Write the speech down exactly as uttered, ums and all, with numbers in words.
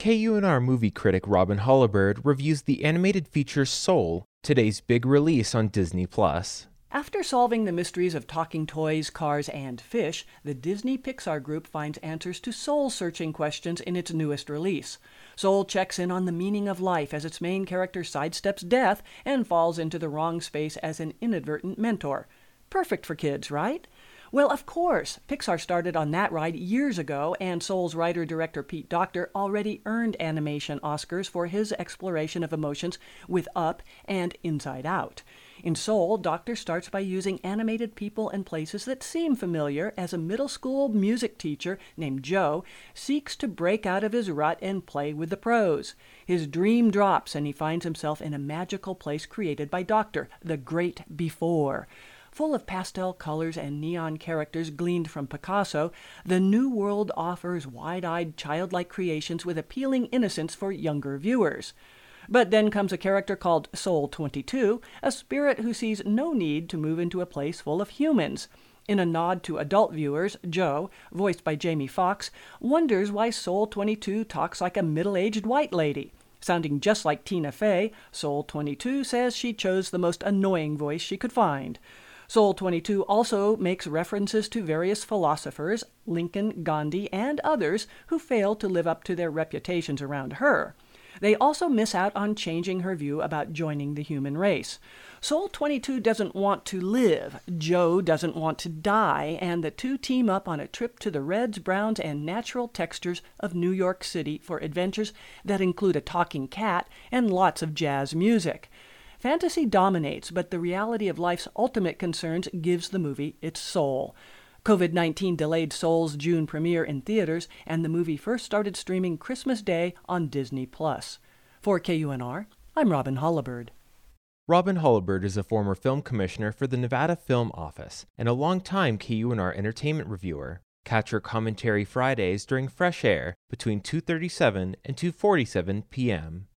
K U N R movie critic Robin Hollibird reviews the animated feature Soul, today's big release on Disney Plus. After solving the mysteries of talking toys, cars, and fish, the Disney Pixar Group finds answers to soul-searching questions in its newest release. Soul checks in on the meaning of life as its main character sidesteps death and falls into the wrong space as an inadvertent mentor. Perfect for kids, right? Well, of course. Pixar started on that ride years ago, and Soul's writer-director Pete Docter already earned animation Oscars for his exploration of emotions with Up and Inside Out. In Soul, Docter starts by using animated people and places that seem familiar as a middle school music teacher named Joe seeks to break out of his rut and play with the pros. His dream drops and he finds himself in a magical place created by Docter, the Great Before. Full of pastel colors and neon characters gleaned from Picasso, the new world offers wide-eyed, childlike creations with appealing innocence for younger viewers. But then comes a character called Soul twenty-two, a spirit who sees no need to move into a place full of humans. In a nod to adult viewers, Joe, voiced by Jamie Foxx, wonders why Soul twenty-two talks like a middle-aged white lady. Sounding just like Tina Fey, Soul twenty-two says she chose the most annoying voice she could find. Soul twenty-two also makes references to various philosophers, Lincoln, Gandhi, and others who failed to live up to their reputations around her. They also miss out on changing her view about joining the human race. Soul twenty-two doesn't want to live, Joe doesn't want to die, and the two team up on a trip to the reds, browns, and natural textures of New York City for adventures that include a talking cat and lots of jazz music. Fantasy dominates, but the reality of life's ultimate concerns gives the movie its soul. covid nineteen delayed Soul's June premiere in theaters, and the movie first started streaming Christmas Day on Disney Plus. For K U N R, I'm Robin Hollibird. Robin Hollibird is a former film commissioner for the Nevada Film Office and a longtime K U N R entertainment reviewer. Catch her commentary Fridays during Fresh Air between two thirty-seven and two forty-seven p.m.